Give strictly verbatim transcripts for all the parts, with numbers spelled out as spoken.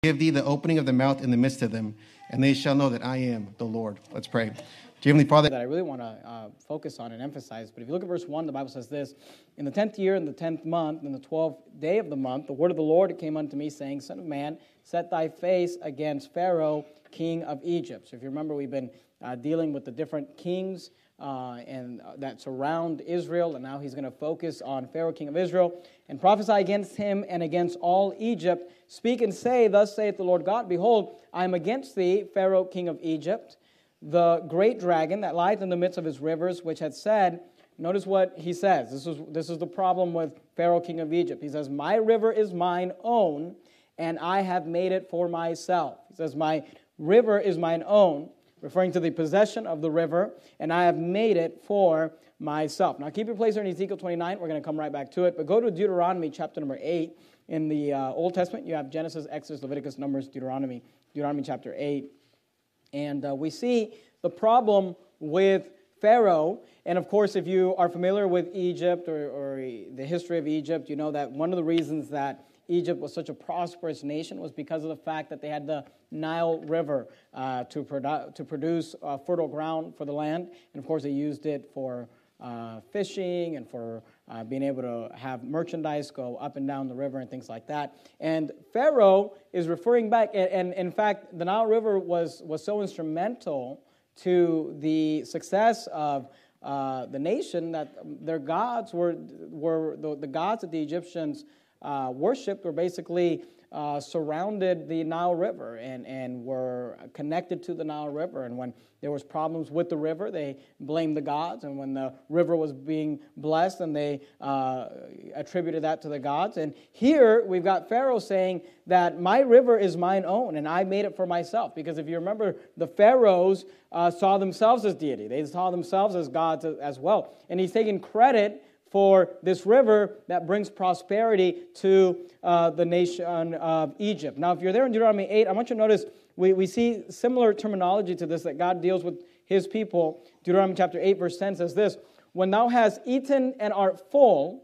Give thee the opening of the mouth in the midst of them, and they shall know that I am the Lord. Let's pray. Dear Heavenly Father, that I really want to uh, focus on and emphasize. But if you look at verse one, the Bible says this: in the tenth year, in the tenth month, in the twelfth day of the month, the word of the Lord came unto me, saying, Son of man, set thy face against Pharaoh, king of Egypt. So if you remember, we've been uh, dealing with the different kings uh, and uh, that surround Israel, and now he's going to focus on Pharaoh, king of Israel, and prophesy against him and against all Egypt. Speak and say, Thus saith the Lord God, Behold, I am against thee, Pharaoh, king of Egypt, the great dragon that lieth in the midst of his rivers, which hath said, notice what he says. This is, this is the problem with Pharaoh, king of Egypt. He says, My river is mine own, and I have made it for myself. He says, My river is mine own, referring to the possession of the river, and I have made it for myself. Now keep your place here in Ezekiel twenty-nine. We're going to come right back to it. But go to Deuteronomy chapter number eight. In the uh, Old Testament, you have Genesis, Exodus, Leviticus, Numbers, Deuteronomy, Deuteronomy chapter eight. And uh, we see the problem with Pharaoh. And of course, if you are familiar with Egypt or, or the history of Egypt, you know that one of the reasons that Egypt was such a prosperous nation was because of the fact that they had the Nile River uh, to, produ- to produce uh, fertile ground for the land. And of course, they used it for uh, fishing and for uh, being able to have merchandise go up and down the river and things like that. And Pharaoh is referring back, and, and in fact, the Nile River was, was so instrumental to the success of uh, the nation that their gods were, were the, the gods that the Egyptians Uh, worshipped were basically uh, surrounded the Nile River and, and were connected to the Nile River. And when there was problems with the river, they blamed the gods. And when the river was being blessed, then they uh, attributed that to the gods. And here we've got Pharaoh saying that my river is mine own and I made it for myself. Because if you remember, the pharaohs uh, saw themselves as deity. They saw themselves as gods as well. And he's taking credit for this river that brings prosperity to uh, the nation of Egypt. Now, if you're there in Deuteronomy eight, I want you to notice we, we see similar terminology to this that God deals with his people. Deuteronomy chapter eight, verse ten says this: When thou hast eaten and art full,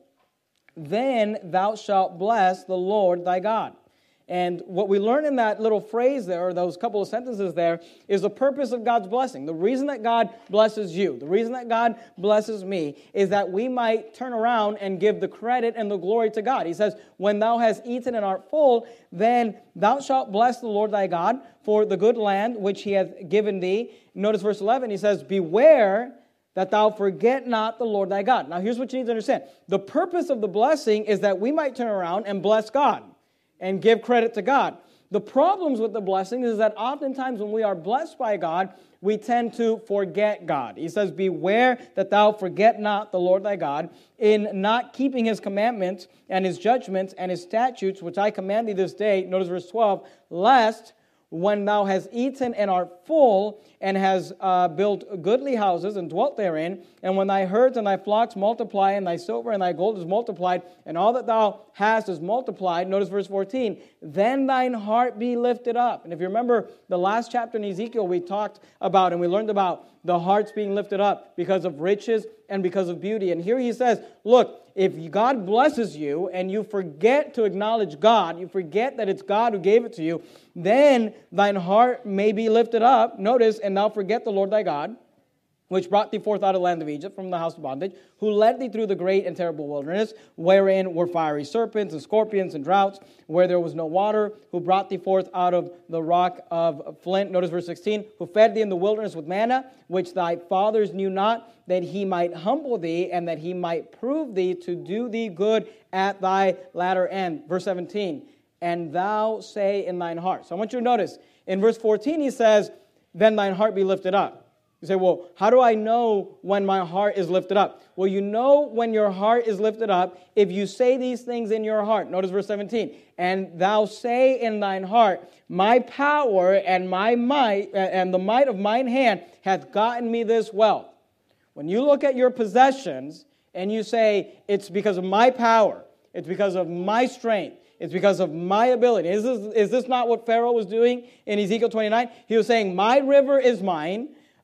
then thou shalt bless the Lord thy God. And what we learn in that little phrase there, or those couple of sentences there, is the purpose of God's blessing. The reason that God blesses you, the reason that God blesses me, is that we might turn around and give the credit and the glory to God. He says, when thou hast eaten and art full, then thou shalt bless the Lord thy God for the good land which he hath given thee. Notice verse eleven, he says, Beware that thou forget not the Lord thy God. Now here's what you need to understand. The purpose of the blessing is that we might turn around and bless God and give credit to God. The problems with the blessing is that oftentimes when we are blessed by God, we tend to forget God. He says, Beware that thou forget not the Lord thy God in not keeping his commandments and his judgments and his statutes, which I command thee this day. Notice verse twelve, lest when thou hast eaten and art full, and hast uh, built goodly houses and dwelt therein, and when thy herds and thy flocks multiply, and thy silver and thy gold is multiplied, and all that thou hast is multiplied, notice verse fourteen, then thine heart be lifted up. And if you remember the last chapter in Ezekiel, we talked about and we learned about the hearts being lifted up because of riches and because of beauty. And here he says, look, if God blesses you and you forget to acknowledge God, you forget that it's God who gave it to you, then thine heart may be lifted up. Notice, and thou forget the Lord thy God, which brought thee forth out of the land of Egypt from the house of bondage, who led thee through the great and terrible wilderness, wherein were fiery serpents and scorpions and droughts, where there was no water, who brought thee forth out of the rock of flint. Notice verse sixteen, who fed thee in the wilderness with manna, which thy fathers knew not, that he might humble thee, and that he might prove thee to do thee good at thy latter end. Verse seventeen, and thou say in thine heart. So I want you to notice, in verse fourteen he says, then thine heart be lifted up. You say, well, how do I know when my heart is lifted up? Well, you know when your heart is lifted up if you say these things in your heart. Notice verse seventeen. And thou say in thine heart, my power and my might and the might of mine hand hath gotten me this wealth. When you look at your possessions and you say, it's because of my power, it's because of my strength, it's because of my ability. Is this, is this not what Pharaoh was doing in Ezekiel twenty-nine? He was saying, my river is mine.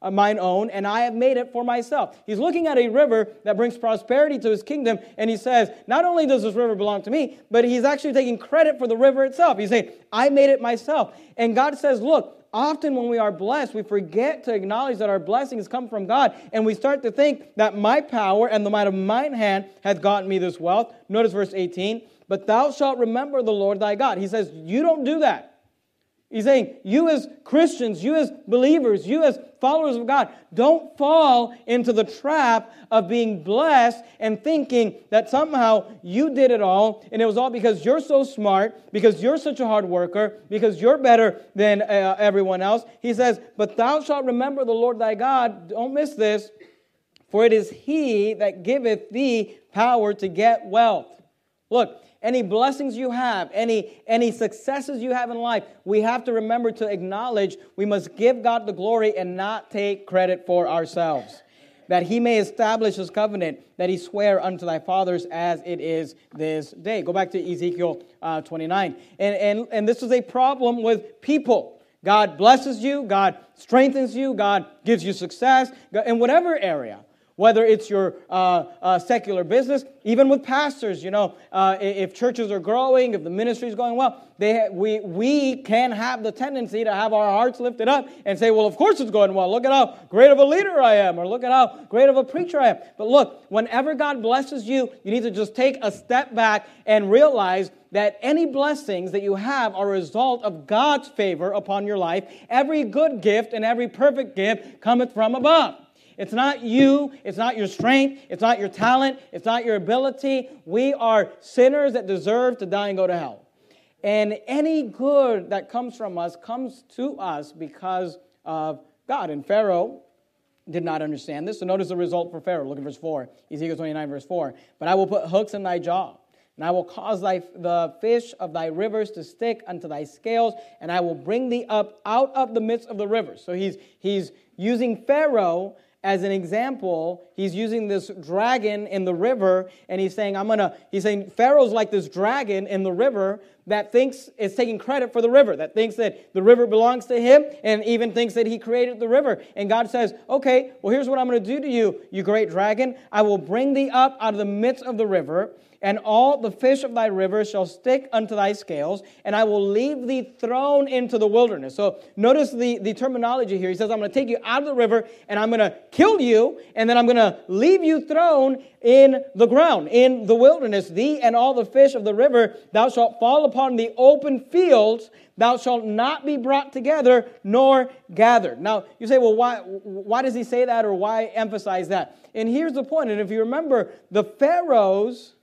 uh, mine own, and I have made it for myself. He's looking at a river that brings prosperity to his kingdom, and he says, not only does this river belong to me, but he's actually taking credit for the river itself. He's saying, I made it myself. And God says, look, often when we are blessed, we forget to acknowledge that our blessings come from God, and we start to think that my power and the might of mine hand hath gotten me this wealth. Notice verse eighteen, but thou shalt remember the Lord thy God. He says, you don't do that. He's saying, you as Christians, you as believers, you as followers of God, don't fall into the trap of being blessed and thinking that somehow you did it all, and it was all because you're so smart, because you're such a hard worker, because you're better than uh, everyone else. He says, but thou shalt remember the Lord thy God. Don't miss this. For it is he that giveth thee power to get wealth. Look, any blessings you have, any, any successes you have in life, we have to remember to acknowledge we must give God the glory and not take credit for ourselves, that he may establish his covenant that he sware unto thy fathers as it is this day. Go back to Ezekiel uh, twenty-nine. And, and, and this is a problem with people. God blesses you, God strengthens you, God gives you success in whatever area. Whether it's your uh, uh, secular business, even with pastors, you know, uh, if churches are growing, if the ministry is going well, they ha- we we can have the tendency to have our hearts lifted up and say, well, of course it's going well. Look at how great of a leader I am, or look at how great of a preacher I am. But look, whenever God blesses you, you need to just take a step back and realize that any blessings that you have are a result of God's favor upon your life. Every good gift and every perfect gift cometh from above. It's not you, it's not your strength, it's not your talent, it's not your ability. We are sinners that deserve to die and go to hell. And any good that comes from us comes to us because of God. And Pharaoh did not understand this. So notice the result for Pharaoh. Look at verse four. Ezekiel twenty-nine, verse four. But I will put hooks in thy jaw, and I will cause thy, the fish of thy rivers to stick unto thy scales, and I will bring thee up out of the midst of the rivers. So he's, he's using Pharaoh as an example. He's using this dragon in the river, and he's saying, I'm gonna, he's saying Pharaoh's like this dragon in the river that thinks is taking credit for the river, that thinks that the river belongs to him, and even thinks that he created the river. And God says, okay, well, here's what I'm going to do to you, you great dragon. I will bring thee up out of the midst of the river, and all the fish of thy river shall stick unto thy scales, and I will leave thee thrown into the wilderness. So notice the, the terminology here. He says, I'm going to take you out of the river, and I'm going to kill you, and then I'm going to leave you thrown in the ground, in the wilderness. Thee and all the fish of the river, thou shalt fall upon the open fields, thou shalt not be brought together, nor gathered. Now, you say, well, why, why does he say that, or why emphasize that? And here's the point. And if you remember, the pharaohs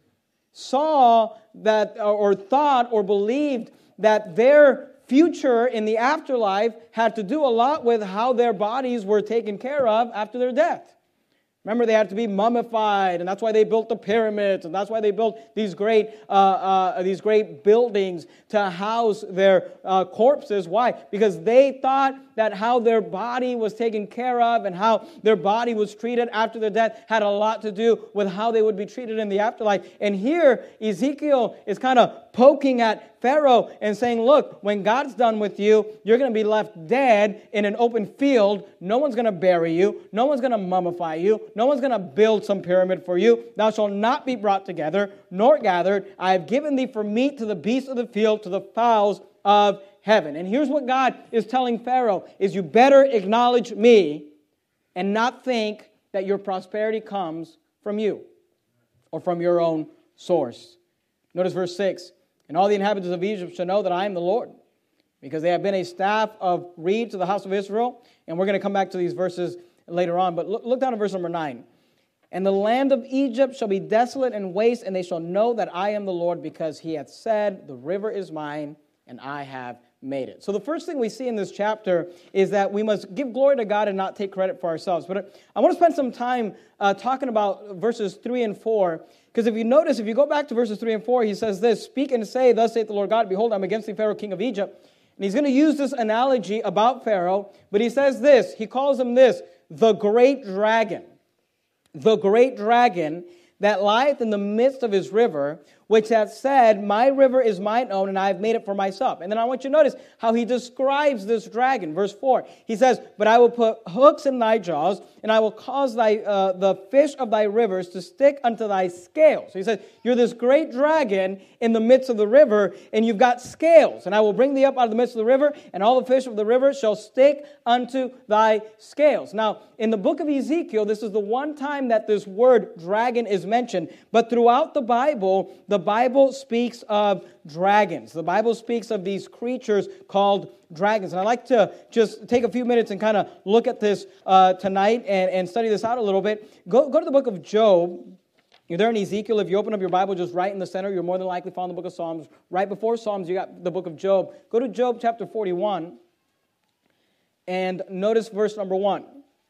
saw that, or thought, or believed that their future in the afterlife had to do a lot with how their bodies were taken care of after their death. Remember, they had to be mummified, and that's why they built the pyramids, and that's why they built these great, uh, uh, these great buildings to house their uh, corpses. Why? Because they thought that how their body was taken care of and how their body was treated after their death had a lot to do with how they would be treated in the afterlife. And here, Ezekiel is kind of poking at Pharaoh and saying, look, when God's done with you, you're going to be left dead in an open field. No one's going to bury you. No one's going to mummify you. No one's going to build some pyramid for you. Thou shalt not be brought together, nor gathered. I have given thee for meat to the beasts of the field, to the fowls of heaven. And here's what God is telling Pharaoh, is you better acknowledge me and not think that your prosperity comes from you or from your own source. Notice verse six. And all the inhabitants of Egypt shall know that I am the Lord, because they have been a staff of reed to the house of Israel. And we're going to come back to these verses later on. But look, look down at verse number nine. And the land of Egypt shall be desolate and waste, and they shall know that I am the Lord, because he hath said, the river is mine, and I have made it. So the first thing we see in this chapter is that we must give glory to God and not take credit for ourselves. But I want to spend some time uh, talking about verses three and four, because if you notice, if you go back to verses three and four, he says this, speak and say, thus saith the Lord God, behold, I'm against thee, Pharaoh, king of Egypt. And he's going to use this analogy about Pharaoh, but he says this, he calls him this, the great dragon. The great dragon that lieth in the midst of his river, which hath said, my river is mine own, and I have made it for myself. And then I want you to notice how he describes this dragon. Verse four, he says, but I will put hooks in thy jaws, and I will cause thy uh, the fish of thy rivers to stick unto thy scales. So he says, you're this great dragon in the midst of the river, and you've got scales. And I will bring thee up out of the midst of the river, and all the fish of the river shall stick unto thy scales. Now, in the book of Ezekiel, this is the one time that this word dragon is mentioned. But throughout the Bible, the Bible speaks of dragons. The Bible speaks of these creatures called dragons. And I'd like to just take a few minutes and kind of look at this uh, tonight and, and study this out a little bit. Go, go to the book of Job. You're there in Ezekiel. If you open up your Bible just right in the center, you're more than likely found the book of Psalms. Right before Psalms, you got the book of Job. Go to Job chapter forty-one and notice verse number one.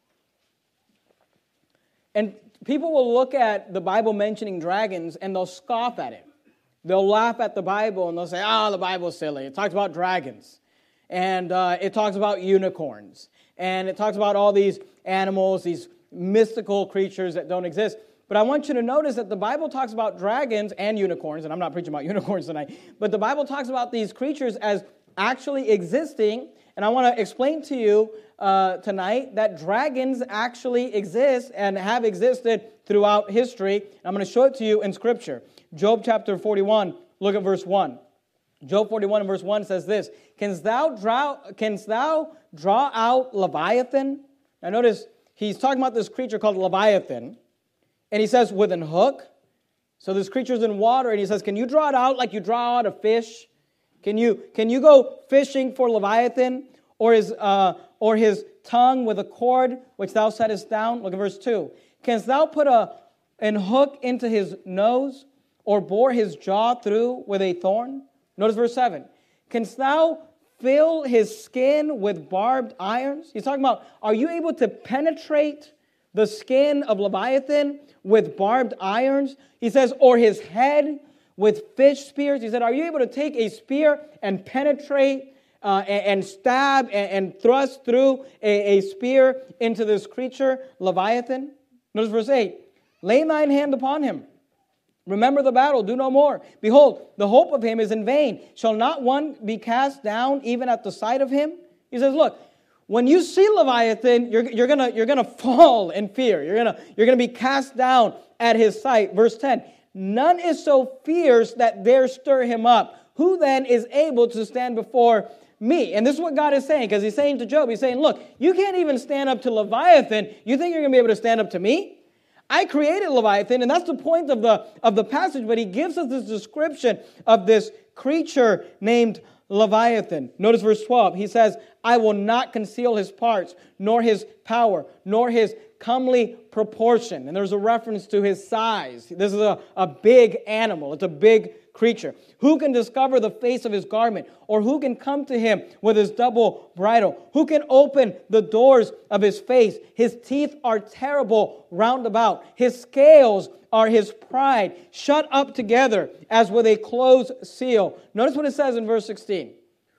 And people will look at the Bible mentioning dragons and they'll scoff at it. They'll laugh at the Bible and they'll say, oh, the Bible's silly. It talks about dragons. And uh, it talks about unicorns. And it talks about all these animals, these mystical creatures that don't exist. But I want you to notice that the Bible talks about dragons and unicorns, and I'm not preaching about unicorns tonight, but the Bible talks about these creatures as actually existing. And I want to explain to you uh, tonight that dragons actually exist and have existed throughout history. I'm going to show it to you in Scripture. Job chapter forty-one, look at verse one. Job forty-one and verse one says this, Canst thou draw, canst thou draw out Leviathan? Now notice, he's talking about this creature called Leviathan. And he says, with an hook. So this creature's in water, and he says, can you draw it out like you draw out a fish? Can you, can you go fishing for Leviathan? Or his, uh, or his tongue with a cord which thou settest down? Look at verse two. Canst thou put a, an hook into his nose, or bore his jaw through with a thorn? Notice verse seven. Canst thou fill his skin with barbed irons? He's talking about, are you able to penetrate the skin of Leviathan with barbed irons? He says, or his head with fish spears. He said, are you able to take a spear and penetrate uh, and, and stab and, and thrust through a, a spear into this creature, Leviathan? Notice verse eight. Lay thine hand upon him. Remember the battle, do no more. Behold, the hope of him is in vain. Shall not one be cast down even at the sight of him? He says, look, when you see Leviathan, you're, you're gonna you're gonna fall in fear. You're gonna you're gonna be cast down at his sight. Verse ten. None is so fierce that dare stir him up. Who then is able to stand before me? And this is what God is saying, because he's saying to Job, he's saying, look, you can't even stand up to Leviathan. You think you're gonna be able to stand up to me? I created Leviathan, and that's the point of the, of the passage, but he gives us this description of this creature named Leviathan. Notice verse twelve. He says, I will not conceal his parts, nor his power, nor his comely proportion. And there's a reference to his size. This is a, a big animal. It's a big creature. Who can discover the face of his garment? Or who can come to him with his double bridle? Who can open the doors of his face? His teeth are terrible round about. His scales are his pride, shut up together as with a closed seal. Notice what it says in verse sixteen.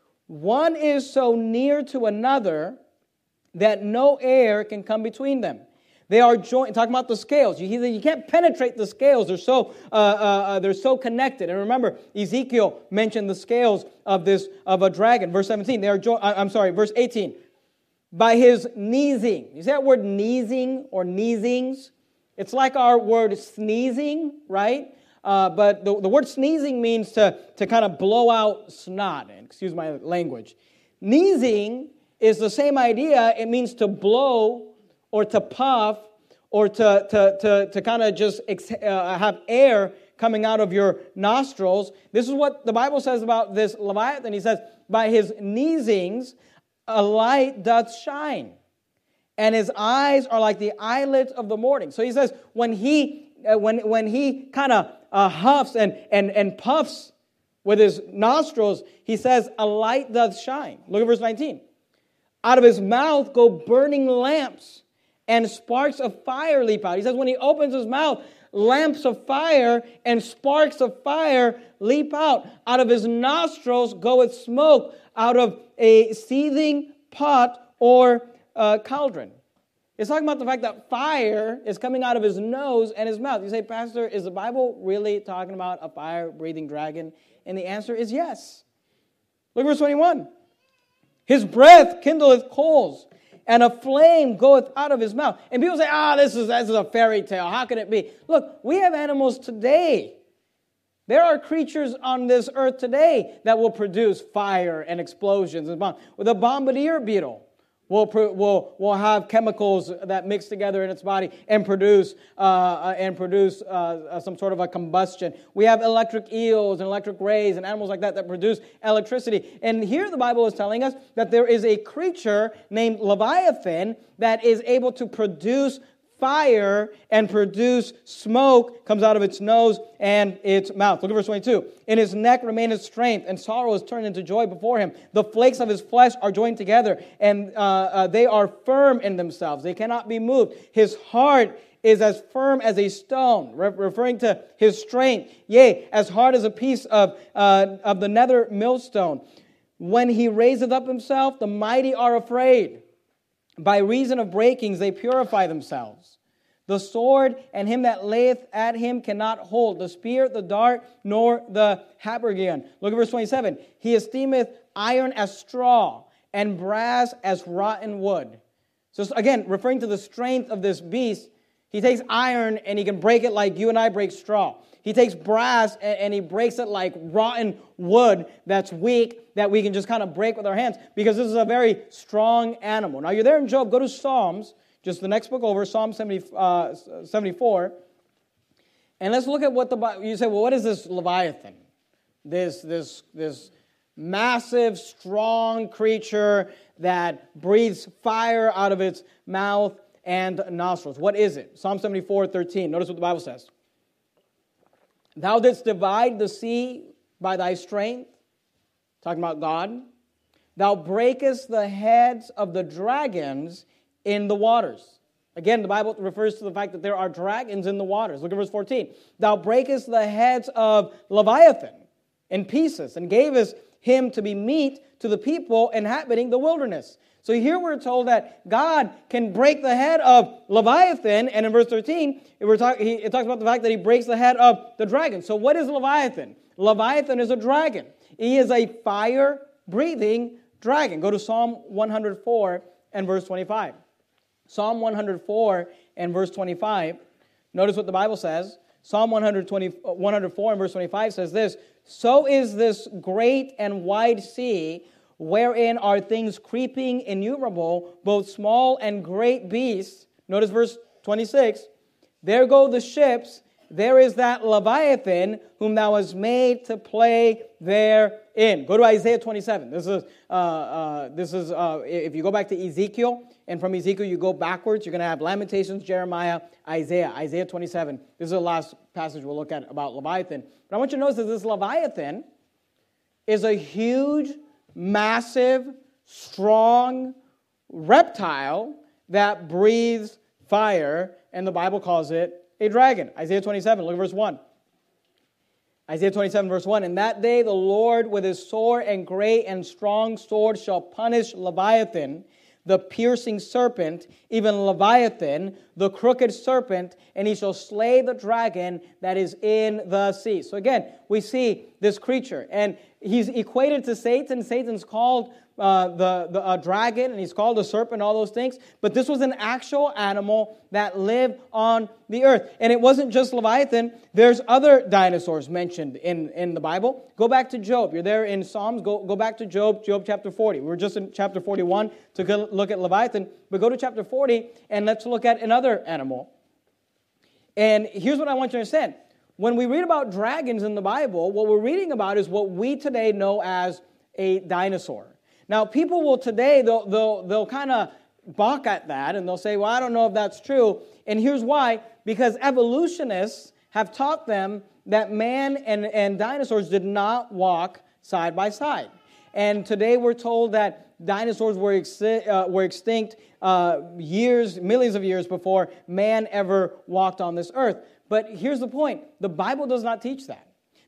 One is so near to another that no air can come between them. They are joined. Talking about the scales, you, you can't penetrate the scales. They're so uh, uh, they're so connected. And remember, Ezekiel mentioned the scales of this of a dragon. Verse seventeen. They are joined. I'm sorry. Verse eighteen. By his sneezing. You see that word sneezing or sneezings? It's like our word sneezing, right? Uh, but the, the word sneezing means to to kind of blow out snot. Excuse my language. Sneezing is the same idea. It means to blow, or to puff, or to, to, to, to kind of just ex- uh, have air coming out of your nostrils. This is what the Bible says about this Leviathan. He says, by his sneezings, a light doth shine, and his eyes are like the eyelids of the morning. So he says, when he uh, when when he kind of uh, huffs and, and, and puffs with his nostrils, he says, a light doth shine. Look at verse nineteen. Out of his mouth go burning lamps, and sparks of fire leap out. He says when he opens his mouth, lamps of fire and sparks of fire leap out. Out of his nostrils goeth smoke, out of a seething pot or uh, cauldron. It's talking about the fact that fire is coming out of his nose and his mouth. You say, Pastor, is the Bible really talking about a fire-breathing dragon? And the answer is yes. Look at verse twenty-one. His breath kindleth coals, and a flame goeth out of his mouth. And people say, ah, this is, this is a fairy tale. How can it be? Look, we have animals today. There are creatures on this earth today that will produce fire and explosions and bombs. The bombardier beetle will, will, will have chemicals that mix together in its body and produce uh, and produce uh, some sort of a combustion. We have electric eels and electric rays and animals like that that produce electricity. And here the Bible is telling us that there is a creature named Leviathan that is able to produce fire and produce smoke, comes out of its nose and its mouth. Look at verse twenty-two. In his neck remaineth strength, and sorrow is turned into joy before him. The flakes of his flesh are joined together, and uh, uh, they are firm in themselves. They cannot be moved. His heart is as firm as a stone, re- referring to his strength. Yea, as hard as a piece of, uh, of the nether millstone. When he raiseth up himself, the mighty are afraid. By reason of breakings, they purify themselves. The sword and him that layeth at him cannot hold. The spear, the dart, nor the habergeon. Look at verse twenty-seven. He esteemeth iron as straw, and brass as rotten wood. So again, referring to the strength of this beast, he takes iron and he can break it like you and I break straw. He takes brass and he breaks it like rotten wood that's weak, that we can just kind of break with our hands, because this is a very strong animal. Now, you're there in Job. Go to Psalms, just the next book over, Psalm seventy, uh, seventy-four. And let's look at what the Bible, you say, well, what is this Leviathan? This, this, this massive, strong creature that breathes fire out of its mouth and nostrils. What is it? Psalm seventy-four, thirteen. Notice what the Bible says. Thou didst divide the sea by thy strength. Talking about God. Thou breakest the heads of the dragons in the waters. Again, the Bible refers to the fact that there are dragons in the waters. Look at verse fourteen. Thou breakest the heads of Leviathan in pieces, and gavest him to be meat to the people inhabiting the wilderness. So here we're told that God can break the head of Leviathan, and in verse thirteen, we're talk, he, it talks about the fact that he breaks the head of the dragon. So what is Leviathan? Leviathan is a dragon. He is a fire-breathing dragon. Go to Psalm one hundred four and verse twenty-five. Psalm one hundred four and verse twenty-five. Notice what the Bible says. Psalm one hundred four and verse twenty-five says this, So is this great and wide sea, wherein are things creeping innumerable, both small and great beasts. Notice verse twenty-six. There go the ships, there is that Leviathan, whom thou hast made to play therein. Go to Isaiah twenty-seven. This is, uh, uh, this is uh, if you go back to Ezekiel, and from Ezekiel you go backwards, you're going to have Lamentations, Jeremiah, Isaiah. Isaiah twenty-seven. This is the last passage we'll look at about Leviathan. But I want you to notice that this Leviathan is a huge, massive, strong reptile that breathes fire, and the Bible calls it a dragon. Isaiah twenty-seven, look at verse one. Isaiah twenty-seven, verse one. In that day the Lord with his sore and great and strong sword shall punish Leviathan, the piercing serpent, even Leviathan, the crooked serpent, and he shall slay the dragon that is in the sea. So again, we see this creature, and he's equated to Satan. Satan's called uh, the, the uh, dragon, and he's called a serpent, all those things. But this was an actual animal that lived on the earth. And it wasn't just Leviathan. There's other dinosaurs mentioned in, in the Bible. Go back to Job. You're there in Psalms. Go, go back to Job, Job chapter forty. We were just in chapter forty-one to look at Leviathan. But go to chapter forty, and let's look at another animal. And here's what I want you to understand. When we read about dragons in the Bible, what we're reading about is what we today know as a dinosaur. Now, people will today, they'll, they'll, they'll kind of balk at that, and they'll say, well, I don't know if that's true. And here's why. Because evolutionists have taught them that man and, and dinosaurs did not walk side by side. And today we're told that dinosaurs were, exi- uh, were extinct uh, years, millions of years before man ever walked on this earth. But here's the point. The Bible does not teach that.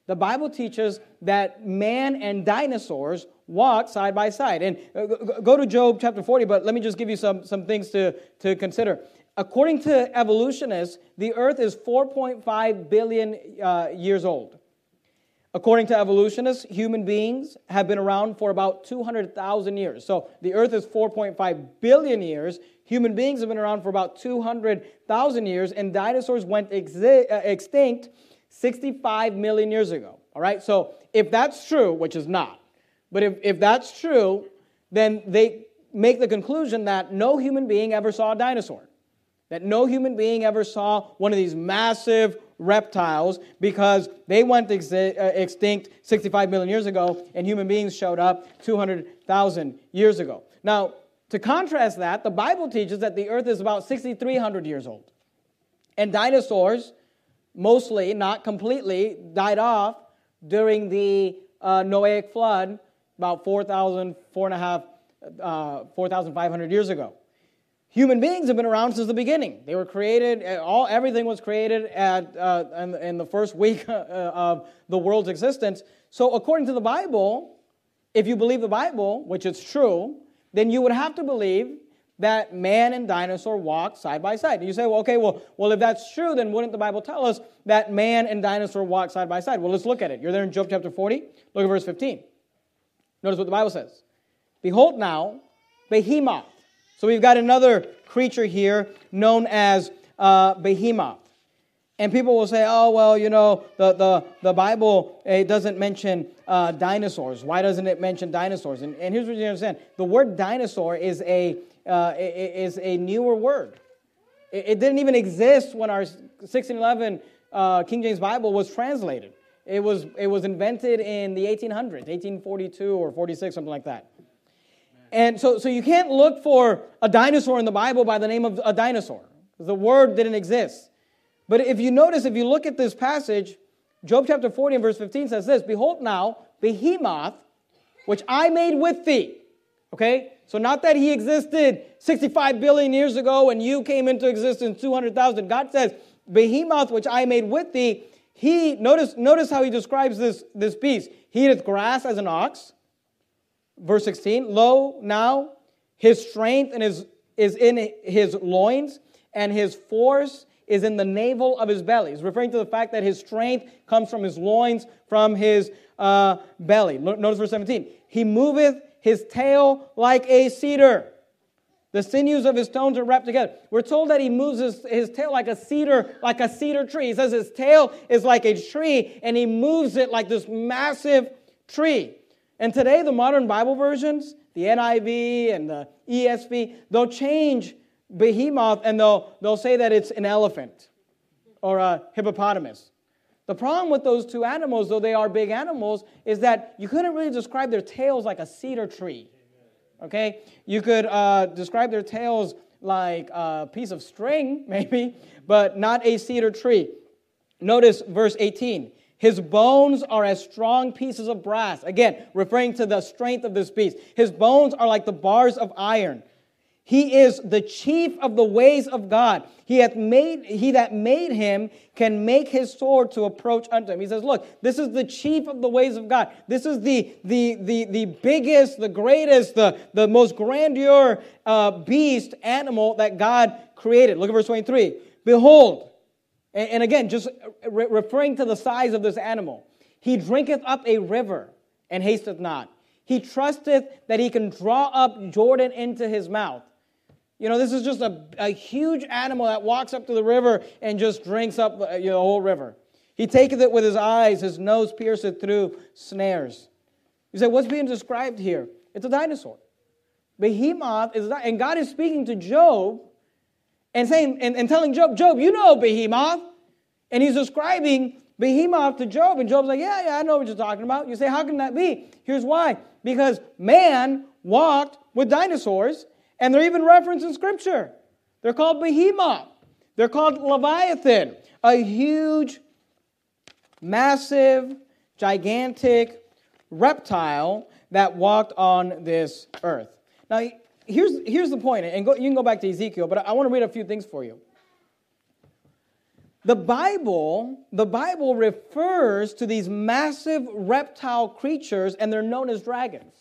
The Bible teaches that man and dinosaurs walk side by side. And go to Job chapter forty, but let me just give you some, some things to, to consider. According to evolutionists, the earth is four point five billion uh, years old. According to evolutionists, human beings have been around for about two hundred thousand years. So the earth is four point five billion years. Human beings have been around for about two hundred thousand years, and dinosaurs went exi- uh, extinct sixty-five million years ago. All right? So if that's true, which is not, but if, if that's true, then they make the conclusion that no human being ever saw a dinosaur. That no human being ever saw one of these massive reptiles because they went exi- uh, extinct sixty-five million years ago and human beings showed up two hundred thousand years ago. Now, to contrast that, the Bible teaches that the earth is about sixty-three hundred years old. And dinosaurs, mostly, not completely, died off during the uh, Noahic flood about four thousand, four and a half, uh, four thousand five hundred years ago. Human beings have been around since the beginning. They were created, all everything was created at uh, in, in the first week of the world's existence. So according to the Bible, if you believe the Bible, which is true, then you would have to believe that man and dinosaur walk side by side. And you say, well, okay, well, well, if that's true, then wouldn't the Bible tell us that man and dinosaur walk side by side? Well, let's look at it. You're there in Job chapter forty. Look at verse fifteen. Notice what the Bible says. Behold now, Behemoth. So we've got another creature here known as uh, Behemoth. And people will say, oh, well, you know, the, the, the Bible it doesn't mention uh, dinosaurs. Why doesn't it mention dinosaurs? And, and here's what you understand. The word dinosaur is a, uh, is a newer word. It, it didn't even exist when our sixteen eleven uh, King James Bible was translated. It was, it was invented in the eighteen hundreds, eighteen forty-two or forty-six, something like that. And so, so you can't look for a dinosaur in the Bible by the name of a dinosaur, because the word didn't exist. But if you notice, if you look at this passage, Job chapter forty and verse fifteen says this, Behold now, Behemoth, which I made with thee. Okay? So not that he existed sixty-five billion years ago and you came into existence two hundred thousand. God says, Behemoth, which I made with thee, he, notice, notice how he describes this, this beast. He eateth grass as an ox. Verse sixteen, Lo, now his strength and his, is in his loins, and his force is in the navel of his belly. He's referring to the fact that his strength comes from his loins, from his uh, belly. Notice verse seventeen. He moveth his tail like a cedar. The sinews of his stones are wrapped together. We're told that he moves his, his tail like a cedar, like a cedar tree. He says his tail is like a tree, and he moves it like this massive tree. And today, the modern Bible versions, the N I V and the E S V, they'll change Behemoth and they'll, they'll say that it's an elephant or a hippopotamus. The problem with those two animals, though they are big animals, is that you couldn't really describe their tails like a cedar tree. Okay? You could uh, describe their tails like a piece of string, maybe, but not a cedar tree. Notice verse eighteen. His bones are as strong pieces of brass. Again, referring to the strength of this beast. His bones are like the bars of iron. He is the chief of the ways of God. He hath made, he that made him can make his sword to approach unto him. He says, look, this is the chief of the ways of God. This is the, the, the, the biggest, the greatest, the, the most grandeur uh, beast, animal that God created. Look at verse twenty-three. Behold, and again, just re- referring to the size of this animal. He drinketh up a river and hasteth not. He trusteth that he can draw up Jordan into his mouth. You know, this is just a, a huge animal that walks up to the river and just drinks up the, you know, the whole river. He taketh it with his eyes. His nose pierceth through snares. You say, what's being described here? It's a dinosaur. Behemoth is, and God is speaking to Job and saying and, and telling Job, Job, you know Behemoth. And he's describing Behemoth to Job. And Job's like, yeah, yeah, I know what you're talking about. You say, how can that be? Here's why. Because man walked with dinosaurs, and they're even referenced in Scripture. They're called Behemoth. They're called Leviathan. A huge, massive, gigantic reptile that walked on this earth. Now, here's, here's the point, and go, you can go back to Ezekiel, but I want to read a few things for you. The Bible, the Bible refers to these massive reptile creatures, and they're known as dragons.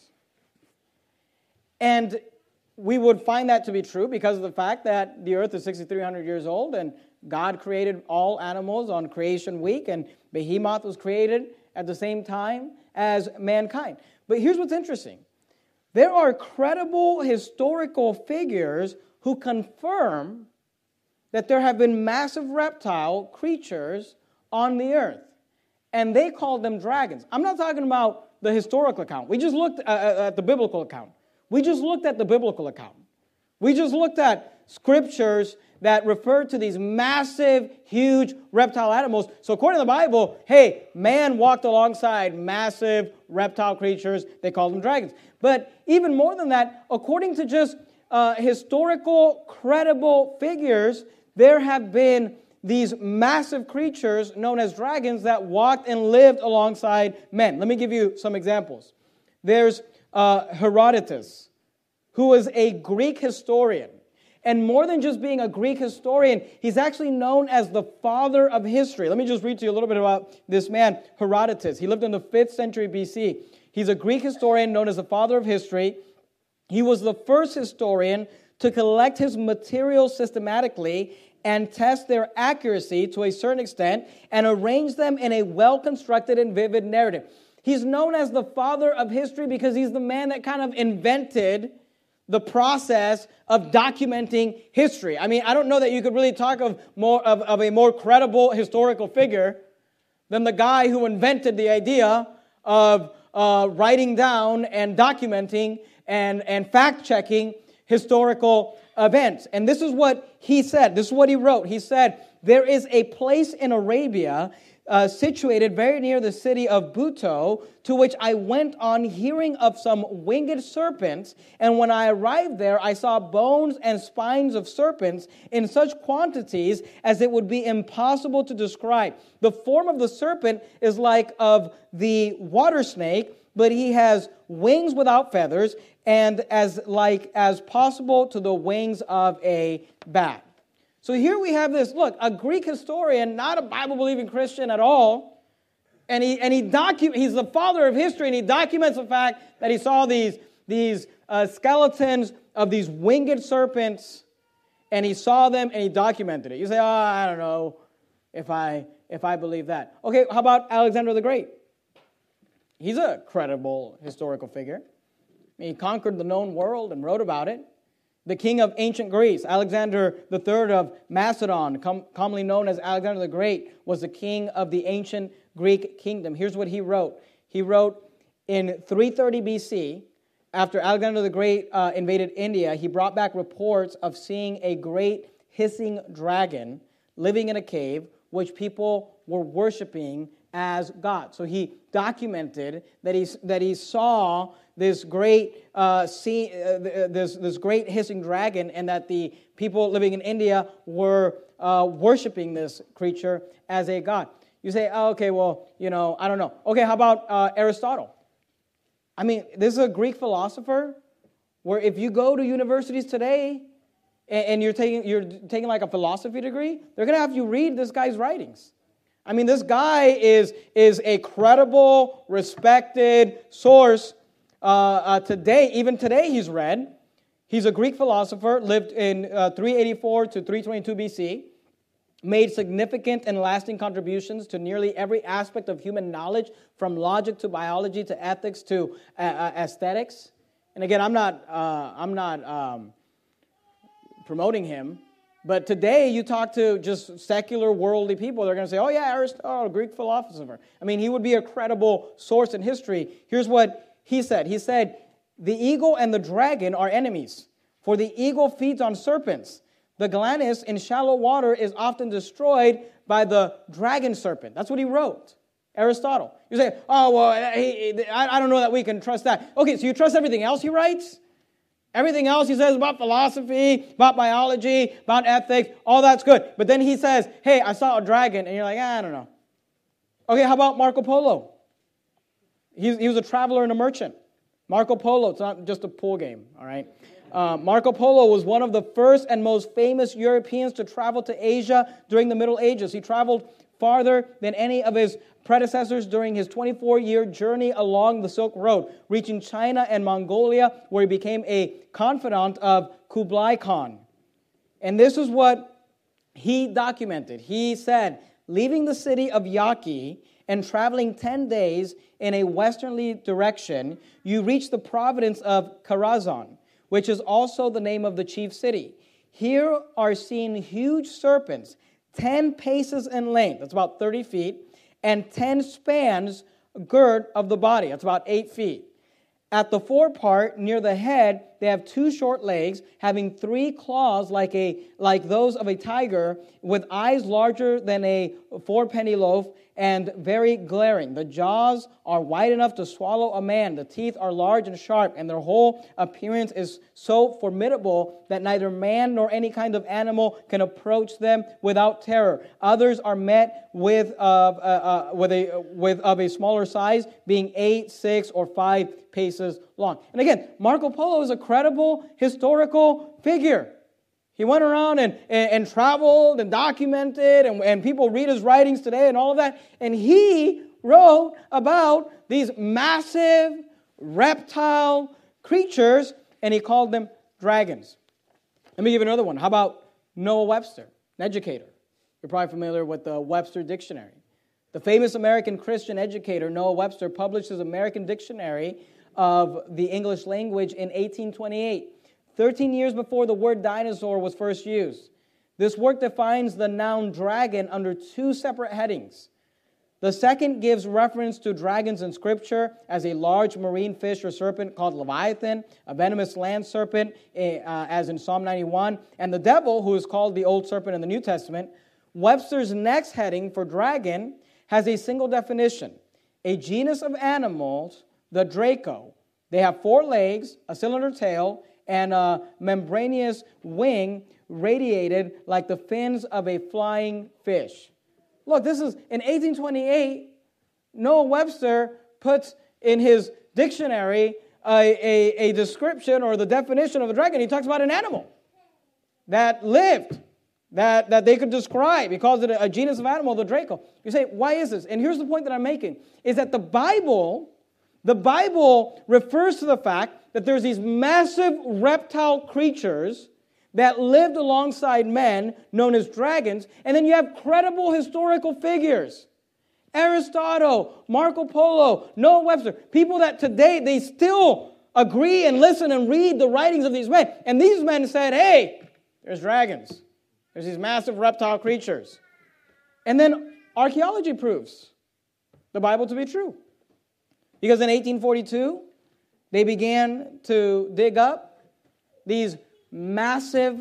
And we would find that to be true because of the fact that the earth is six thousand three hundred years old, and God created all animals on creation week, and Behemoth was created at the same time as mankind. But here's what's interesting. There are credible historical figures who confirm that there have been massive reptile creatures on the earth, and they called them dragons. I'm not talking about the historical account. We just looked at the biblical account. We just looked at the biblical account. We just looked at scriptures that refer to these massive, huge reptile animals. So according to the Bible, hey, man walked alongside massive reptile creatures. They called them dragons. But even more than that, according to just uh, historical, credible figures, there have been these massive creatures known as dragons that walked and lived alongside men. Let me give you some examples. There's uh, Herodotus, who was a Greek historian. And more than just being a Greek historian, he's actually known as the father of history. Let me just read to you a little bit about this man, Herodotus. He lived in the fifth century B C. He's a Greek historian known as the father of history. He was the first historian to collect his materials systematically and test their accuracy to a certain extent and arrange them in a well-constructed and vivid narrative. He's known as the father of history because he's the man that kind of invented the process of documenting history. I mean, I don't know that you could really talk of more of, of a more credible historical figure than the guy who invented the idea of uh, writing down and documenting and, and fact-checking historical events. And this is what he said. This is what he wrote. He said, there is a place in Arabia uh, situated very near the city of Buto, to which I went on hearing of some winged serpents. And when I arrived there, I saw bones and spines of serpents in such quantities as it would be impossible to describe. The form of the serpent is like of the water snake, but he has wings without feathers, and as like as possible to the wings of a bat. So here we have this, look, a Greek historian, not a Bible-believing Christian at all, and he and he docu- he's the father of history, and he documents the fact that he saw these, these uh, skeletons of these winged serpents, and he saw them, and he documented it. You say, oh, I don't know if I if I believe that. Okay, how about Alexander the Great? He's a credible historical figure. He conquered the known world and wrote about it. The king of ancient Greece, Alexander the Third of Macedon, com- commonly known as Alexander the Great, was the king of the ancient Greek kingdom. Here's what he wrote. He wrote in three thirty B C, after Alexander the Great uh, invaded India, he brought back reports of seeing a great hissing dragon living in a cave, which people were worshiping as God. So he documented that he, that he saw this great uh, sea, uh, this this great hissing dragon, and that the people living in India were uh, worshiping this creature as a god. You say, oh, okay, well, you know, I don't know. Okay, how about uh, Aristotle? I mean, this is a Greek philosopher where if you go to universities today and, and you're taking you're taking like a philosophy degree, they're going to have you read this guy's writings. I mean, this guy is is a credible, respected source. Uh, uh, today, even today, he's read. He's a Greek philosopher, lived in uh, three eighty-four to three twenty-two B C, made significant and lasting contributions to nearly every aspect of human knowledge, from logic to biology to ethics to uh, uh, aesthetics. And again, I'm not, uh, I'm not um, promoting him, but today you talk to just secular, worldly people, they're going to say, oh yeah, Aristotle, Greek philosopher. I mean, he would be a credible source in history. Here's what he said. He said, the eagle and the dragon are enemies, for the eagle feeds on serpents. The glannis in shallow water is often destroyed by the dragon serpent. That's what he wrote, Aristotle. You say, oh, well, he, he, I, I don't know that we can trust that. Okay, so you trust everything else he writes? Everything else he says about philosophy, about biology, about ethics, all that's good. But then he says, hey, I saw a dragon, and you're like, ah, I don't know. Okay, how about Marco Polo? He, he was a traveler and a merchant. Marco Polo, it's not just a pool game, all right? Uh, Marco Polo was one of the first and most famous Europeans to travel to Asia during the Middle Ages. He traveled farther than any of his predecessors during his twenty-four-year journey along the Silk Road, reaching China and Mongolia, where he became a confidant of Kublai Khan. And this is what he documented. He said, leaving the city of Yaki and traveling ten days in a westerly direction, you reach the province of Karazhan, which is also the name of the chief city. Here are seen huge serpents, ten paces in length, that's about thirty feet, and ten spans gird of the body, that's about eight feet. At the forepart, near the head, they have two short legs, having three claws like a like those of a tiger, with eyes larger than a four-penny loaf, and very glaring. The jaws are wide enough to swallow a man. The teeth are large and sharp, and their whole appearance is so formidable that neither man nor any kind of animal can approach them without terror. Others are met with uh, uh, uh, with a with of a smaller size, being eight, six, or five paces long. And again, Marco Polo is a credible historical figure. He went around and, and, and traveled and documented, and, and people read his writings today and all of that. And he wrote about these massive reptile creatures, and he called them dragons. Let me give you another one. How about Noah Webster, an educator? You're probably familiar with the Webster Dictionary. The famous American Christian educator Noah Webster published his American Dictionary of the English language in eighteen twenty-eight. thirteen years before the word dinosaur was first used. This work defines the noun dragon under two separate headings. The second gives reference to dragons in Scripture as a large marine fish or serpent called Leviathan, a venomous land serpent, uh, as in Psalm ninety-one, and the devil, who is called the old serpent in the New Testament. Webster's next heading for dragon has a single definition: a genus of animals, the Draco. They have four legs, a cylinder tail, and a membranous wing radiated like the fins of a flying fish. Look, this is, in eighteen twenty-eight, Noah Webster puts in his dictionary a, a, a description or the definition of a dragon. He talks about an animal that lived, that, that they could describe. He calls it a, a genus of animal, the Draco. You say, why is this? And here's the point that I'm making, is that the Bible... The Bible refers to the fact that there's these massive reptile creatures that lived alongside men, known as dragons, and then you have credible historical figures. Aristotle, Marco Polo, Noah Webster, people that today they still agree and listen and read the writings of these men. And these men said, hey, there's dragons. There's these massive reptile creatures. And then archaeology proves the Bible to be true. Because in eighteen forty-two, they began to dig up these massive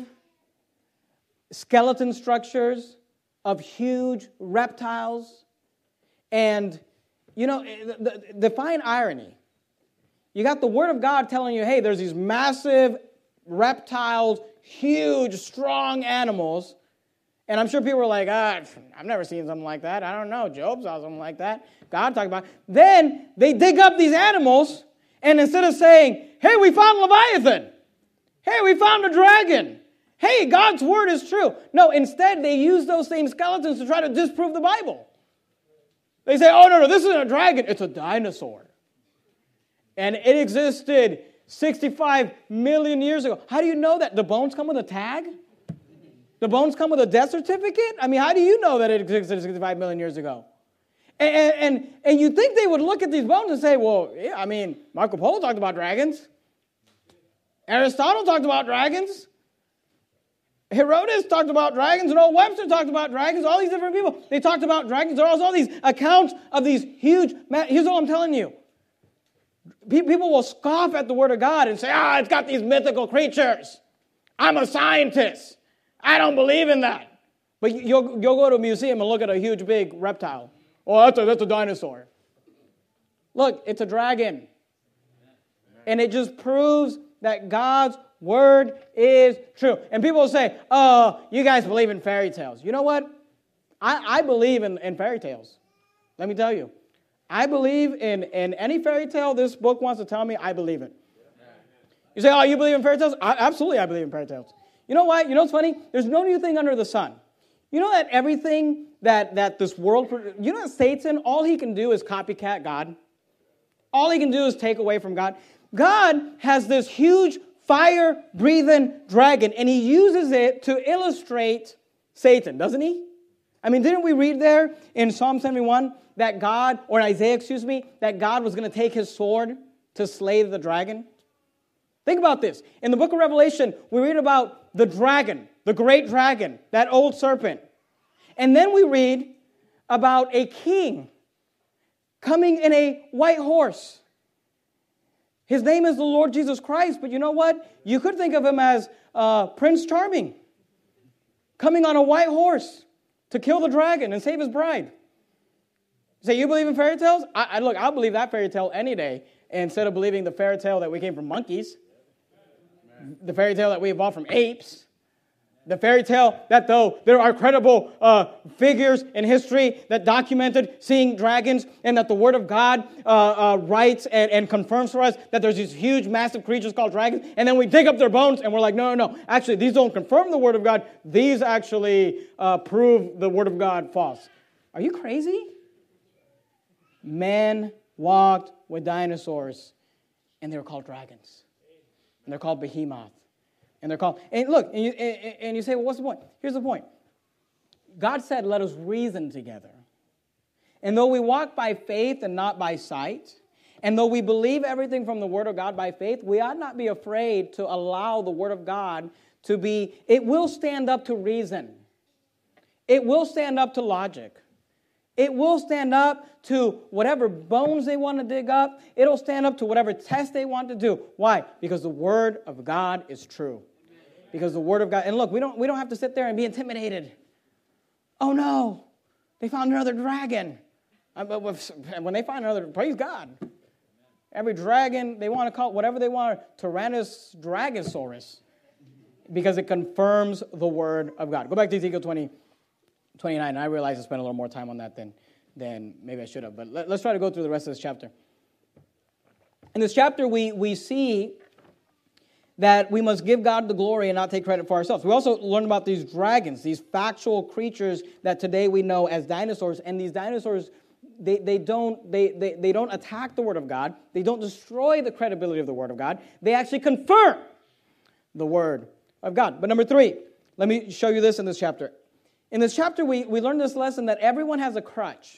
skeleton structures of huge reptiles. And, you know, the, the fine irony. You got the Word of God telling you, hey, there's these massive reptiles, huge, strong animals. And I'm sure people were like, ah, I've never seen something like that. I don't know. Job saw something like that. God talked about it. Then they dig up these animals, and instead of saying, hey, we found Leviathan. Hey, we found a dragon. Hey, God's word is true. No, instead they use those same skeletons to try to disprove the Bible. They say, oh, no, no, this isn't a dragon. It's a dinosaur. And it existed sixty-five million years ago. How do you know that? The bones come with a tag? The bones come with a death certificate? I mean, how do you know that it existed sixty-five million years ago? And, and, and you'd think they would look at these bones and say, well, yeah, I mean, Marco Polo talked about dragons. Aristotle talked about dragons. Herodotus talked about dragons. And old Webster talked about dragons. All these different people, they talked about dragons. There are also all these accounts of these huge... Here's all I'm telling you. People will scoff at the Word of God and say, ah, it's got these mythical creatures. I'm a scientist. I don't believe in that. But you'll, you'll go to a museum and look at a huge, big reptile. Oh, that's a, that's a dinosaur. Look, it's a dragon. And it just proves that God's word is true. And people will say, oh, you guys believe in fairy tales. You know what? I, I believe in, in fairy tales. Let me tell you. I believe in, in any fairy tale this book wants to tell me, I believe it. You say, oh, you believe in fairy tales? I, absolutely, I believe in fairy tales. You know why? You know what's funny? There's no new thing under the sun. You know that everything that, that this world, you know that Satan, all he can do is copycat God? All he can do is take away from God. God has this huge fire-breathing dragon, and he uses it to illustrate Satan, doesn't he? I mean, didn't we read there in Psalm seventy-one that God, or in Isaiah, excuse me, that God was going to take his sword to slay the dragon? Think about this. In the book of Revelation, we read about the dragon, the great dragon, that old serpent. And then we read about a king coming in a white horse. His name is the Lord Jesus Christ, but you know what? You could think of him as uh, Prince Charming, coming on a white horse to kill the dragon and save his bride. You say, you believe in fairy tales? I, I Look, I'll believe that fairy tale any day instead of believing the fairy tale that we came from monkeys. The fairy tale that we evolved from apes. The fairy tale that though there are credible uh, figures in history that documented seeing dragons, and that the Word of God uh, uh, writes and, and confirms for us that there's these huge, massive creatures called dragons, and then we dig up their bones and we're like, no, no, no. Actually, these don't confirm the Word of God. These actually uh, prove the Word of God false. Are you crazy? Men walked with dinosaurs, and they were called dragons. And they're called behemoth. And they're called, and look, and you, and, and you say, well, what's the point? Here's the point. God said, let us reason together. And though we walk by faith and not by sight, and though we believe everything from the Word of God by faith, we ought not be afraid to allow the Word of God to be, it will stand up to reason. It will stand up to logic. It will stand up to whatever bones they want to dig up. It'll stand up to whatever test they want to do. Why? Because the Word of God is true. Because the Word of God, and look, we don't, we don't have to sit there and be intimidated. Oh no, they found another dragon. When they find another, praise God. Every dragon, they want to call it whatever they want, Tyrannus Dragosaurus. Because it confirms the Word of God. Go back to Ezekiel twenty. twenty-nine, and I realize I spent a little more time on that than, than maybe I should have. But let, let's try to go through the rest of this chapter. In this chapter, we, we see that we must give God the glory and not take credit for ourselves. We also learn about these dragons, these factual creatures that today we know as dinosaurs. And these dinosaurs, they, they, don't, they, they, they don't attack the Word of God. They don't destroy the credibility of the Word of God. They actually confirm the Word of God. But number three, let me show you this in this chapter. In this chapter, we, we learned this lesson that everyone has a crutch.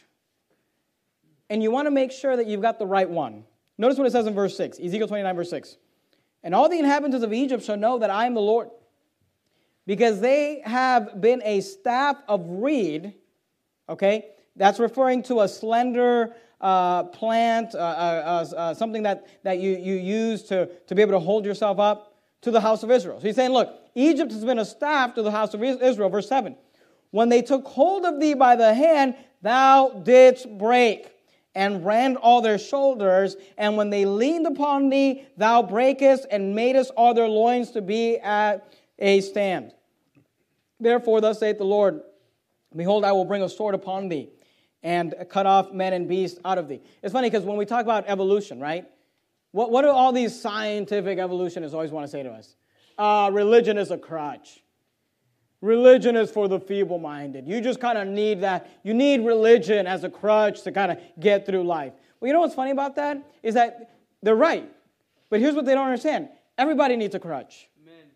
And you want to make sure that you've got the right one. Notice what it says in verse six, Ezekiel twenty-nine, verse six. And all the inhabitants of Egypt shall know that I am the Lord, because they have been a staff of reed, okay? That's referring to a slender uh, plant, uh, uh, uh, something that, that you, you use to, to be able to hold yourself up to the house of Israel. So he's saying, look, Egypt has been a staff to the house of Israel, verse seven. When they took hold of thee by the hand, thou didst break, and rend all their shoulders. And when they leaned upon thee, thou breakest, and madest all their loins to be at a stand. Therefore, thus saith the Lord, behold, I will bring a sword upon thee, and cut off men and beasts out of thee. It's funny, because when we talk about evolution, right? What, what do all these scientific evolutionists always want to say to us? Uh, religion is a crutch. Religion is for the feeble-minded. You just kind of need that. You need religion as a crutch to kind of get through life. Well, you know what's funny about that? Is that they're right. But here's what they don't understand. Everybody needs a crutch.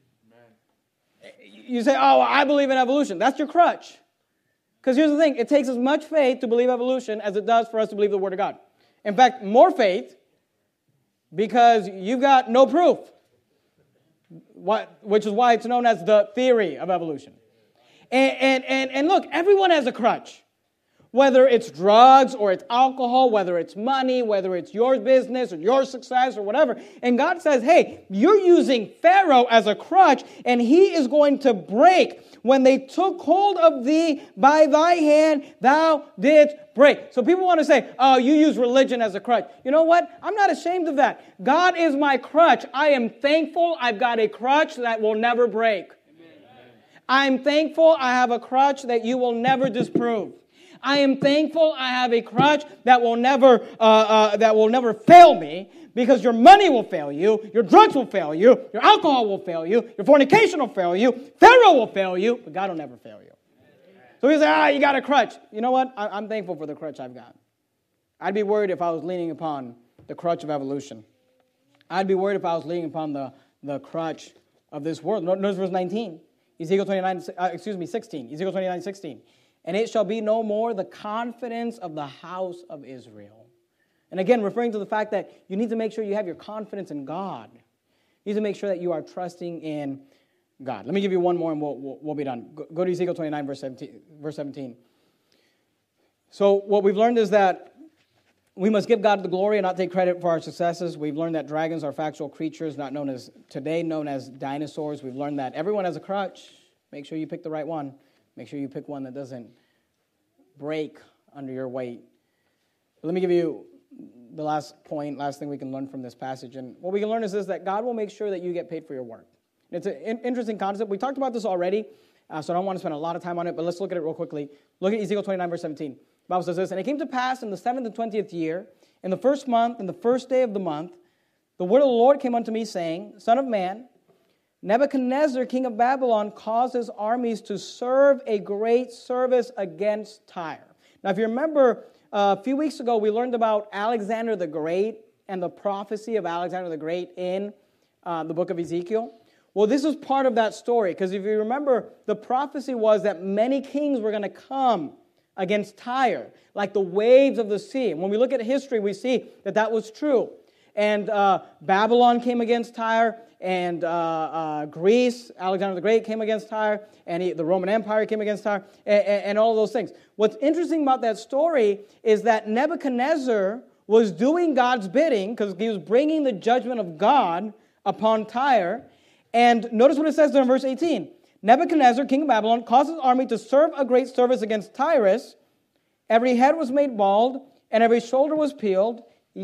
Amen. You say, oh, I believe in evolution. That's your crutch. Because here's the thing. It takes as much faith to believe evolution as it does for us to believe the Word of God. In fact, more faith, because you've got no proof. What, which is why it's known as the theory of evolution. And, and, and, and look, everyone has a crutch. Whether it's drugs or it's alcohol, whether it's money, whether it's your business or your success or whatever. And God says, hey, you're using Pharaoh as a crutch, and he is going to break. When they took hold of thee by thy hand, thou didst break. So people want to say, oh, you use religion as a crutch. You know what? I'm not ashamed of that. God is my crutch. I am thankful I've got a crutch that will never break. Amen. I'm thankful I have a crutch that you will never disprove. I am thankful I have a crutch that will never uh, uh, that will never fail me, because your money will fail you, your drugs will fail you, your alcohol will fail you, your fornication will fail you, Pharaoh will fail you, but God will never fail you. So he said, ah, you got a crutch. You know what? I- I'm thankful for the crutch I've got. I'd be worried if I was leaning upon the crutch of evolution. I'd be worried if I was leaning upon the, the crutch of this world. Notice verse nineteen. Ezekiel twenty-nine, uh, excuse me, sixteen. Ezekiel twenty-nine, sixteen. And it shall be no more the confidence of the house of Israel. And again, referring to the fact that you need to make sure you have your confidence in God. You need to make sure that you are trusting in God. Let me give you one more and we'll, we'll, we'll be done. Go, go to Ezekiel twenty-nine, verse seventeen, verse seventeen. So what we've learned is that we must give God the glory and not take credit for our successes. We've learned that dragons are factual creatures, not known as, today known as dinosaurs. We've learned that everyone has a crutch. Make sure you pick the right one. Make sure you pick one that doesn't break under your weight. But let me give you the last point, last thing we can learn from this passage. And what we can learn is this, that God will make sure that you get paid for your work. And it's an in- interesting concept. We talked about this already, uh, so I don't want to spend a lot of time on it, but let's look at it real quickly. Look at Ezekiel twenty-nine, verse seventeen. The Bible says this, and it came to pass in the seventh and twentieth year, in the first month, in the first day of the month, the word of the Lord came unto me, saying, Son of man, Nebuchadnezzar, king of Babylon, caused his armies to serve a great service against Tyre. Now, if you remember, uh, a few weeks ago, we learned about Alexander the Great and the prophecy of Alexander the Great in uh, the book of Ezekiel. Well, this is part of that story, because if you remember, the prophecy was that many kings were going to come against Tyre, like the waves of the sea. And when we look at history, we see that that was true. And uh, Babylon came against Tyre, and uh, uh, Greece, Alexander the Great came against Tyre, and he, the Roman Empire came against Tyre, and, and all of those things. What's interesting about that story is that Nebuchadnezzar was doing God's bidding, because he was bringing the judgment of God upon Tyre. And notice what it says there in verse eighteen. Nebuchadnezzar, king of Babylon, caused his army to serve a great service against Tyrus. Every head was made bald, and every shoulder was peeled.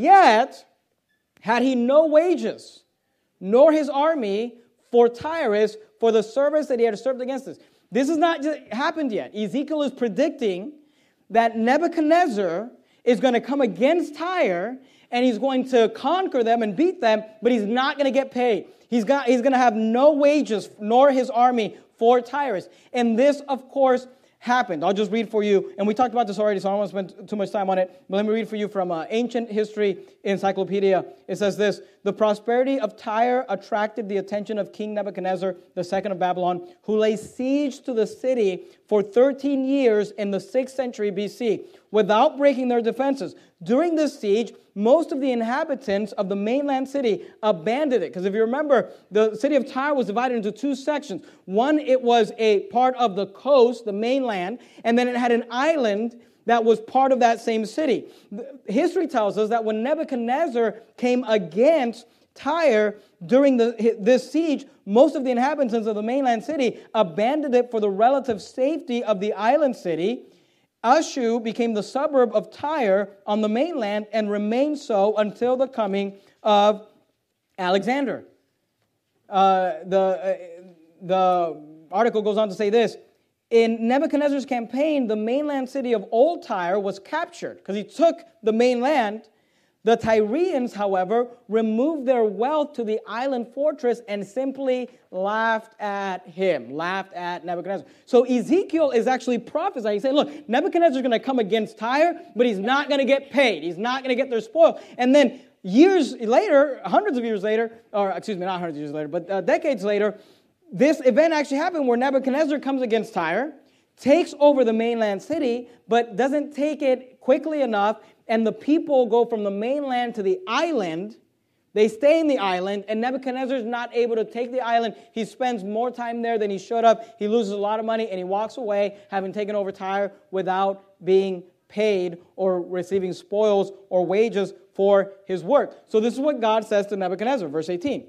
Yet had he no wages, nor his army for Tyrus, for the service that he had served against us. This has not happened yet. Ezekiel is predicting that Nebuchadnezzar is going to come against Tyre, and he's going to conquer them and beat them, but he's not going to get paid. He's got, he's going to have no wages, nor his army for Tyrus. And this, of course, happened. I'll just read for you, and we talked about this already, so I don't want to spend too much time on it, but let me read for you from uh, Ancient History Encyclopedia. It says this, the prosperity of Tyre attracted the attention of King Nebuchadnezzar the second of Babylon, who lay siege to the city for thirteen years in the sixth century B C, without breaking their defenses. During this siege, most of the inhabitants of the mainland city abandoned it. Because if you remember, the city of Tyre was divided into two sections. One, it was a part of the coast, the mainland, and then it had an island that was part of that same city. History tells us that when Nebuchadnezzar came against Tyre during the, this siege, most of the inhabitants of the mainland city abandoned it for the relative safety of the island city. Ashu became the suburb of Tyre on the mainland and remained so until the coming of Alexander. Uh, the, uh, the article goes on to say this. In Nebuchadnezzar's campaign, the mainland city of Old Tyre was captured because he took the mainland. The Tyrians, however, removed their wealth to the island fortress and simply laughed at him, laughed at Nebuchadnezzar. So Ezekiel is actually prophesying. He's saying, look, Nebuchadnezzar's going to come against Tyre, but he's not going to get paid. He's not going to get their spoil. And then years later, hundreds of years later, or excuse me, not hundreds of years later, but uh, decades later, this event actually happened where Nebuchadnezzar comes against Tyre, takes over the mainland city, but doesn't take it quickly enough, and the people go from the mainland to the island. They stay in the island, and Nebuchadnezzar is not able to take the island. He spends more time there than he should have. He loses a lot of money, and he walks away, having taken over Tyre without being paid or receiving spoils or wages for his work. So this is what God says to Nebuchadnezzar, verse eighteen.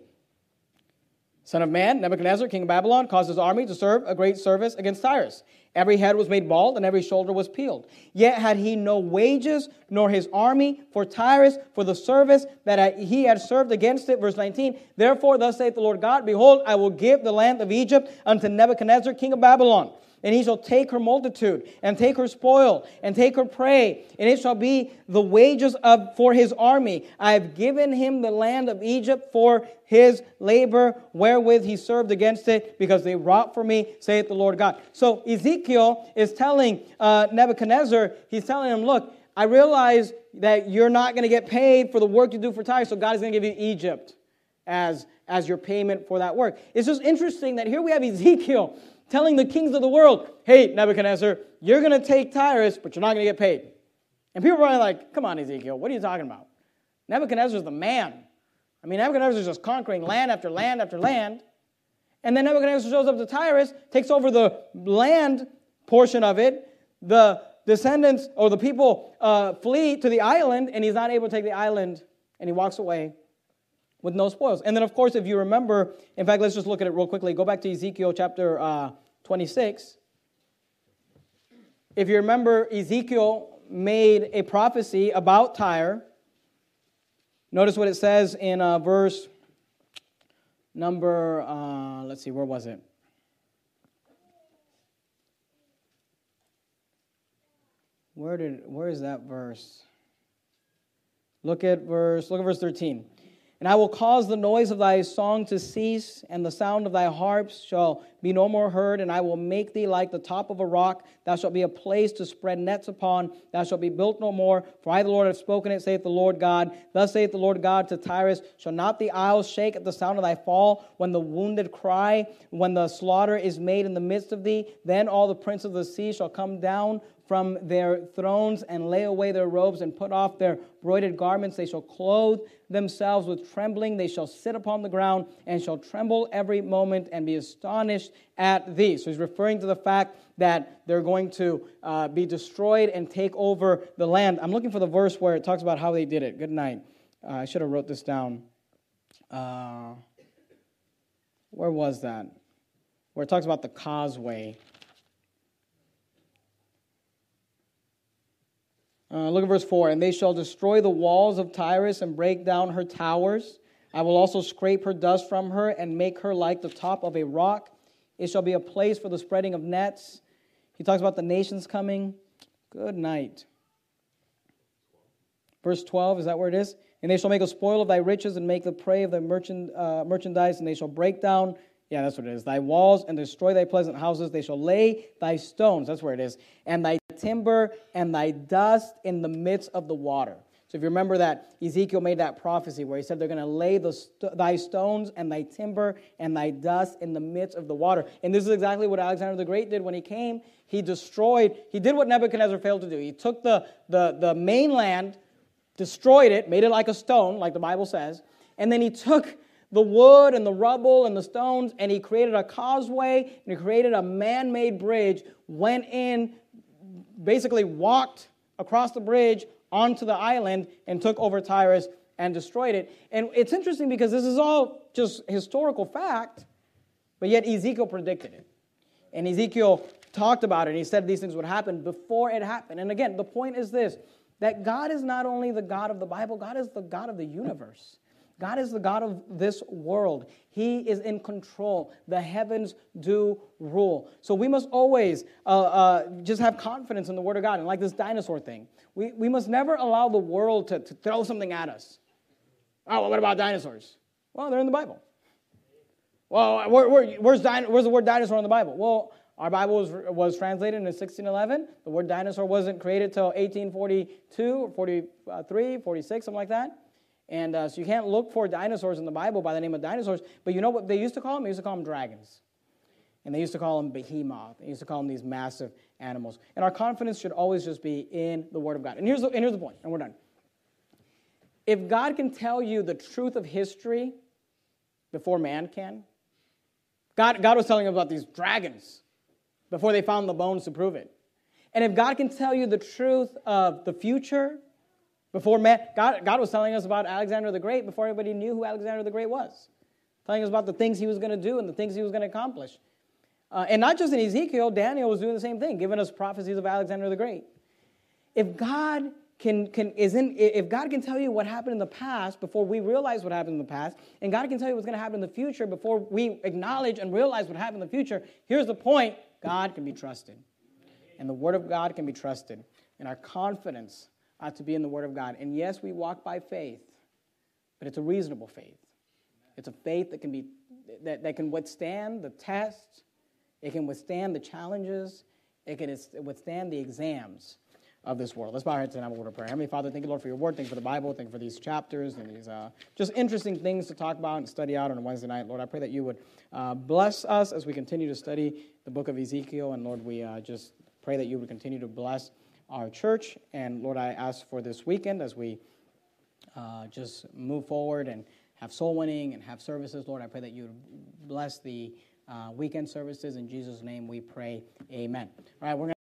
Son of man, Nebuchadnezzar, king of Babylon, caused his army to serve a great service against Tyrus. Every head was made bald, and every shoulder was peeled. Yet had he no wages, nor his army for Tyrus, for the service that he had served against it. Verse nineteen, therefore thus saith the Lord God, behold, I will give the land of Egypt unto Nebuchadnezzar, king of Babylon. and he shall take her multitude, and take her spoil, and take her prey, and it shall be the wages of for his army. I have given him the land of Egypt for his labor, wherewith he served against it, because they wrought for me, saith the Lord God. So Ezekiel is telling uh, Nebuchadnezzar, he's telling him, look, I realize that you're not going to get paid for the work you do for Tyre, so God is going to give you Egypt as, as your payment for that work. It's just interesting that here we have Ezekiel telling the kings of the world, hey, Nebuchadnezzar, you're going to take Tyrus, but you're not going to get paid. And people are like, come on, Ezekiel, what are you talking about? Nebuchadnezzar's the man. I mean, Nebuchadnezzar's just conquering land after land after land. And then Nebuchadnezzar shows up to Tyrus, takes over the land portion of it. The descendants or the people uh, flee to the island, and he's not able to take the island, and he walks away with no spoils. And then, of course, if you remember, in fact, let's just look at it real quickly. Go back to Ezekiel chapter uh, twenty-six. If you remember, Ezekiel made a prophecy about Tyre. Notice what it says in uh, verse number, uh, let's see, where was it? Where did where is that verse? Look at verse, look at verse thirteen. And I will cause the noise of thy song to cease, and the sound of thy harps shall be no more heard, and I will make thee like the top of a rock. Thou shalt be a place to spread nets upon. Thou shalt be built no more, for I, the Lord, have spoken it, saith the Lord God. Thus saith the Lord God to Tyrus, shall not the isles shake at the sound of thy fall, when the wounded cry, when the slaughter is made in the midst of thee? Then all the princes of the sea shall come down from their thrones and lay away their robes and put off their broidered garments. They shall clothe themselves with trembling. They shall sit upon the ground and shall tremble every moment and be astonished at thee. So he's referring to the fact that they're going to uh, be destroyed and take over the land. I'm looking for the verse where it talks about how they did it. Good night. Uh, I should have wrote this down. Uh, where was that? Where it talks about the causeway. Uh, look at verse four. And they shall destroy the walls of Tyrus and break down her towers. I will also scrape her dust from her and make her like the top of a rock. It shall be a place for the spreading of nets. He talks about the nations coming. Good night. Verse twelve, is that where it is? And they shall make a spoil of thy riches and make the prey of thy merchant, uh, merchandise, and they shall break down, yeah, that's what it is, thy walls and destroy thy pleasant houses. They shall lay thy stones, that's where it is, and thy timber and thy dust in the midst of the water. So if you remember that, Ezekiel made that prophecy where he said they're going to lay the st- thy stones and thy timber and thy dust in the midst of the water. And this is exactly what Alexander the Great did when he came. He destroyed, he did what Nebuchadnezzar failed to do. He took the, the, the mainland, destroyed it, made it like a stone, like the Bible says, and then he took the wood and the rubble and the stones, and he created a causeway, and he created a man-made bridge, went in, basically walked across the bridge onto the island and took over Tyrus and destroyed it. And it's interesting because this is all just historical fact, but yet Ezekiel predicted it. And Ezekiel talked about it, and he said these things would happen before it happened. And again, the point is this, that God is not only the God of the Bible, God is the God of the universe. God is the God of this world. He is in control. The heavens do rule. So we must always uh, uh, just have confidence in the Word of God. And like this dinosaur thing, we, we must never allow the world to, to throw something at us. Oh, well, what about dinosaurs? Well, they're in the Bible. Well, where, where, where's, din- where's the word dinosaur in the Bible? Well, our Bible was, was translated in sixteen eleven. The word dinosaur wasn't created till eighteen forty-two or forty-three, forty-six, something like that. And uh, so you can't look for dinosaurs in the Bible by the name of dinosaurs. But you know what they used to call them? They used to call them dragons. And they used to call them behemoth. They used to call them these massive animals. And our confidence should always just be in the Word of God. And here's the, and here's the point, and we're done. If God can tell you the truth of history before man can, God, God was telling you about these dragons before they found the bones to prove it. And if God can tell you the truth of the future before man, God, God was telling us about Alexander the Great before anybody knew who Alexander the Great was. Telling us about the things he was going to do and the things he was going to accomplish. Uh, and not just in Ezekiel, Daniel was doing the same thing, giving us prophecies of Alexander the Great. If God can, can isn't if God can tell you what happened in the past before we realize what happened in the past, and God can tell you what's going to happen in the future before we acknowledge and realize what happened in the future, here's the point. God can be trusted. And the Word of God can be trusted. And our confidence ought to be in the Word of God. And yes, we walk by faith, but it's a reasonable faith. It's a faith that can be that, that can withstand the tests. It can withstand the challenges. It can withstand the exams of this world. Let's bow our heads and have a word of prayer. Heavenly Father, thank you, Lord, for your word. Thank you for the Bible. Thank you for these chapters and these uh, just interesting things to talk about and study out on a Wednesday night. Lord, I pray that you would uh, bless us as we continue to study the book of Ezekiel. And Lord, we uh, just pray that you would continue to bless our church. And Lord, I ask for this weekend as we uh, just move forward and have soul winning and have services. Lord, I pray that you would bless the uh, weekend services. In Jesus' name we pray. Amen. All right, we're going